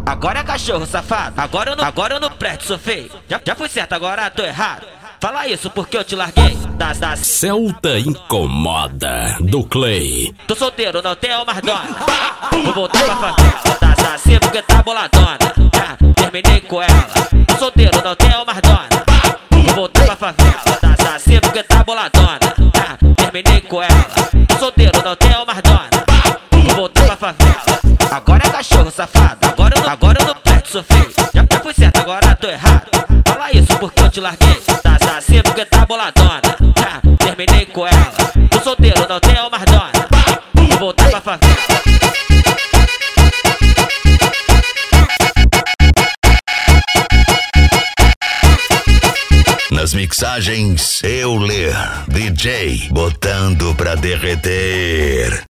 Agora é cachorro safado. Agora eu não presto, sou feio. Já fui certo, agora tô errado. Fala isso porque eu te larguei. Celta Incomoda, do Clay. Tô solteiro, não tenho mais dona. Vou voltar pra favela. Tá assim porque tá boladona. Terminei com ela. Tô solteiro, não tenho mais dona. Vou voltar pra favela. Tá assim porque tá boladona. Terminei com ela. Tô solteiro, não tenho mais dona. Vou voltar pra favela. Agora é cachorro safado. Agora eu não presto, sou feio. Já fui certo, agora tô errado. Fala isso porque eu te larguei. Tá assim porque tá boladona. Terminei com ela. Tô solteiro, não tenho mais dona. Vou voltar pra favela. Nas mixagens, Euler, DJ, botando pra derreter.